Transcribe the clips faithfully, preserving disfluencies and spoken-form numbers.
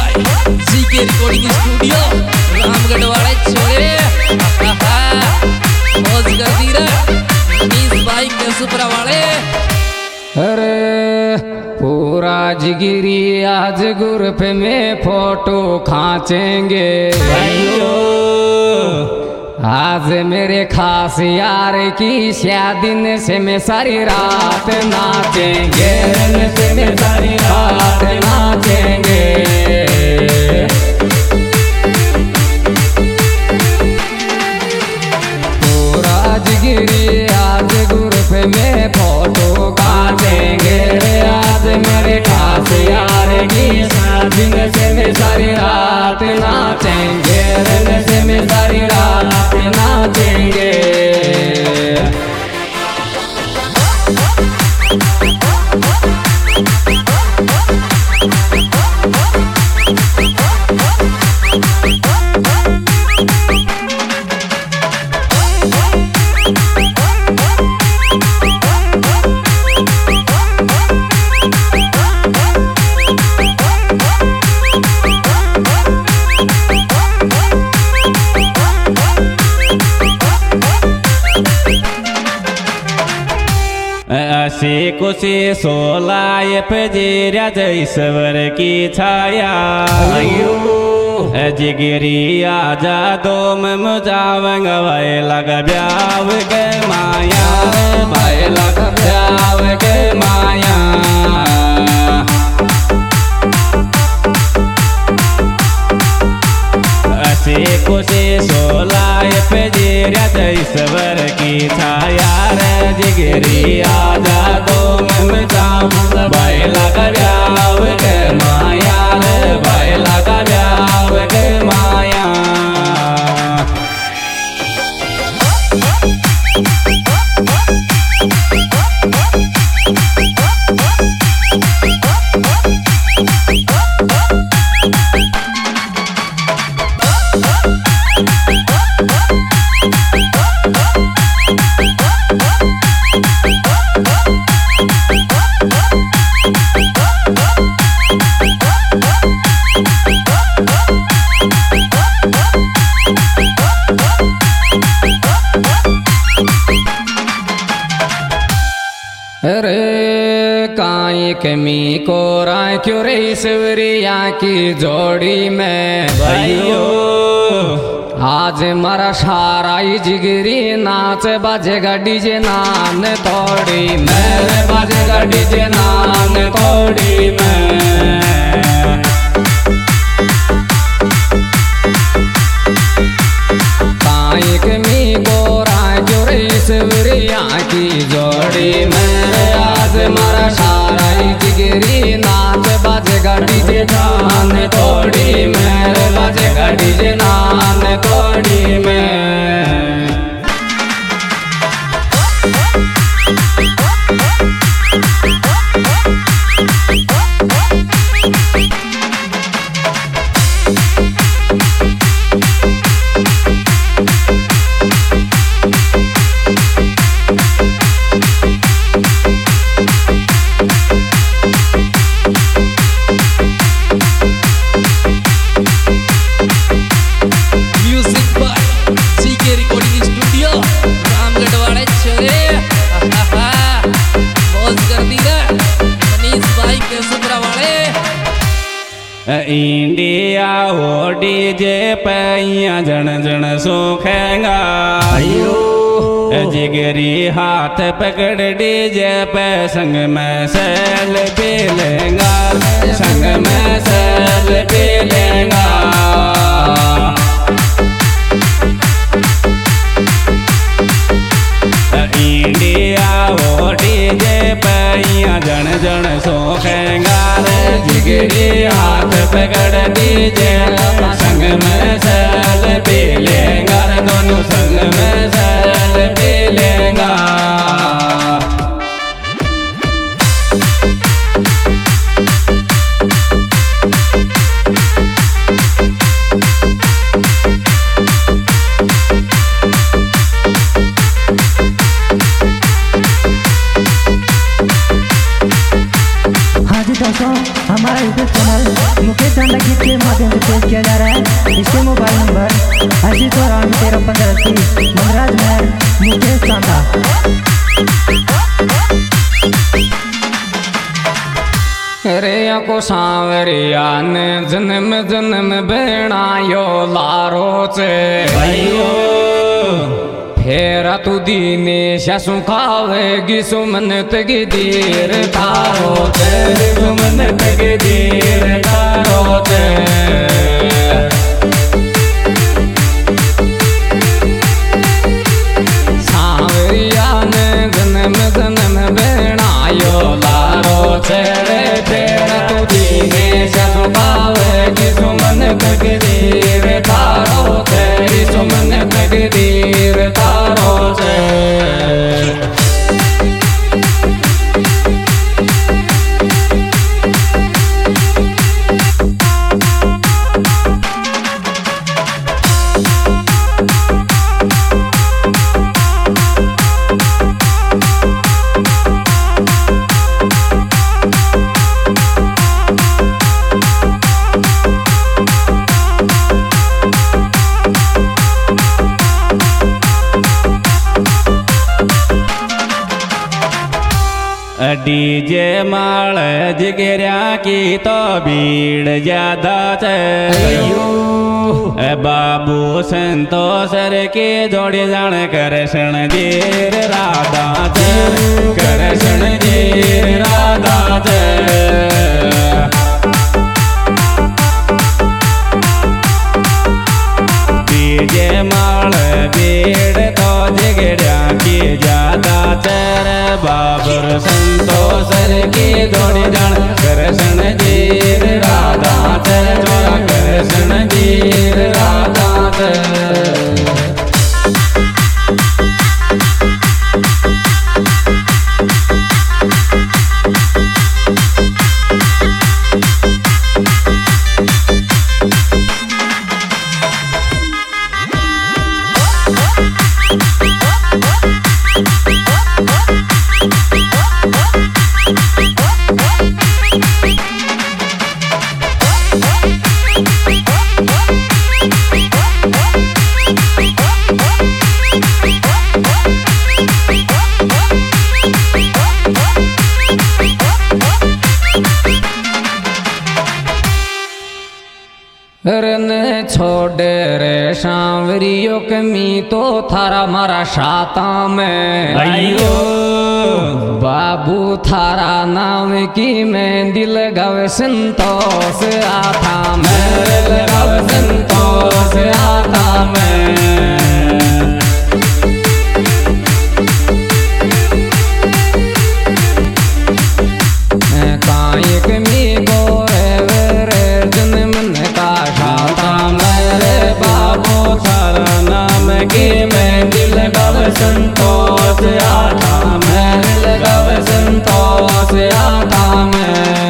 Bye GK recording studio Ramgarh वाले छोरे मौज कर दी रे मनीष भाई केसुपुरा वाले। अरे पूरा जिगिरी आज ग्रुप में फोटो खींचेंगे आज मेरे खास यार की शादी से मैं सारी रात नाचेंगे से मैं सारी रात नाचेंगे। पूरा जिगिरी आज ग्रुप में फोटो खींचेंगे आज मेरे खास यार की शादी से मैं सारी रात नाचेंगे से मैं सारी रात नाचेंगे। ऐसी कुशी सोलाय पजेरा ईश्वर की छाया जिगिरी आजा दो में मुझावंग भाई लग ब्याव के माया भाई लग ब्याव के माया। ऐसी कुशी सोलाय पजेरा ईश्वर की छाया जिगिरी आजा दो में भाई लगा ब्याव के माया भाई लगा ब्याव के माया। अरे काई कमी को राय क्यों रे ईश्वरिया की जोड़ी में भाइयों आज मारा सारा ही जिगरी नाच बाजेगा डीजे नान तोड़ी में बाजेगा डीजे नान तोड़ी में। काई कमी को राय क्यों रे ईश्वरिया की जोड़ी में आज मारा सारा ही जिगरी नाच बाजेगा डीजे नान तोड़ी में बाजेगा डीजे नान तोड़ी में। इंडिया हो डीजे पैया जन जन सुखेगा जिगरी हाथ पकड़ डीजे पे संग में सेल पी लेगा संग में सेल पी लेगा। इंडिया हो डीजे पैया जन जन सुखेगा जिगरी हाथ पकड़ दीजे संग में सेल पी लेगा दोनों संग में सेल पी लेगा। हाँ जी दोस्तों, हमारा यूट्यूब चैनल मुकेश चांदा गीत के माध्यम से पेश किया जा रहा है। इसके मोबाइल नंबर अस्सी चौरानवे तेरह पंद्रह अस्सी। मनराज महर मुकेश चांदा। रे को सांवरिया ने जन्म जन्म बेणायो लारो चे भाइयो फेरा तू दीने शसु खावेगी सुमन तग दीर तारो चे सुमन तग दीर तारो चे सांवरिया ने जन्म जन्म बेणायो लारो चे फेरा तू दीने शसु खावेगी सुमन तग दीर तारो चे सुमन तग दीर तारो चे डीजे माल जिगरिया की तो भीड़ ज्यादा है बाबू संतोषर के जोड़ी जान कृष्ण जीर राधा कृष्ण जीर राधा डीजे माल भीड़ तो जिगरिया की ज्यादा चर बाबर संतोषर की जोड़ी जान कृष्ण जीर राधा चोरा कृष्ण जीर राधा रन छोड़े रे सांवरियो कमी तो थारा मारा शाता में भाइयो बाबू थारा नाम की मैं दिल गव संतोष आता मैं दिल गव संतोष आता मैं कायक मी को बाबू थारा नाम की मैं दिल गव संतोष आता मैं दिल गव संतोष आता मैं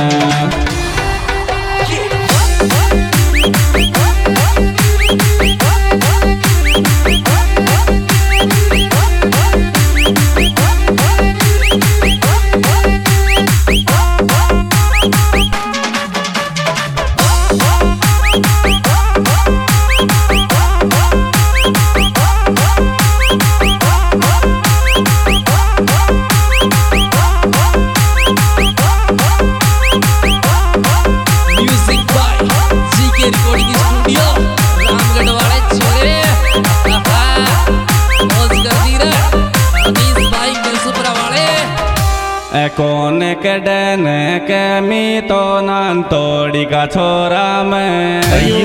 कौन कड़न कमी तो नान तोड़ी का छोरा मैं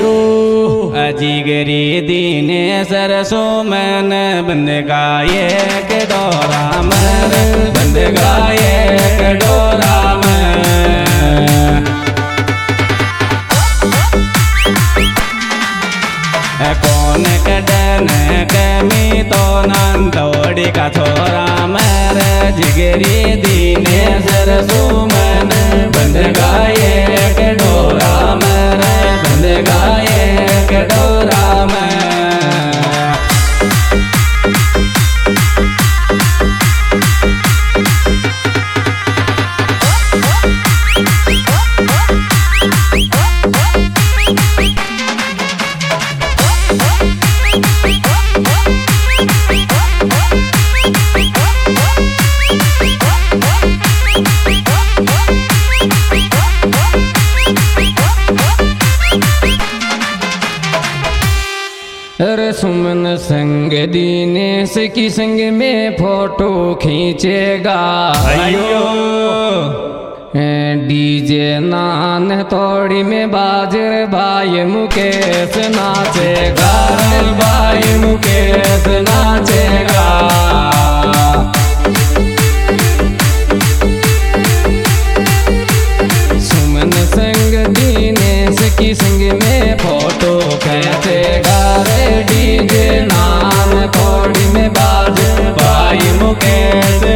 अजीगरी दीने सरसों मैंने बंद गाये के डोरा मैं बंद गाये के डोरा मैं कौन कड़न कमी तो नान तोड़ी का छोरा मेरे जिगरी दीने सरसों मैंने बंद गाये के डोरा मेरे बंद गाये के डोरा मैं Oh, सुमन संग दिनेश की संग में फोटो खींचेगा अयो डीजे नान तोड़ी में बाजर भाई मुकेश नाचेगा भाई मुकेश नाचेगा सुमन संग दिनेश की संग में फोटो खींचेगा रे डीजे नान तोड़ी में बाजर भाई मुकेश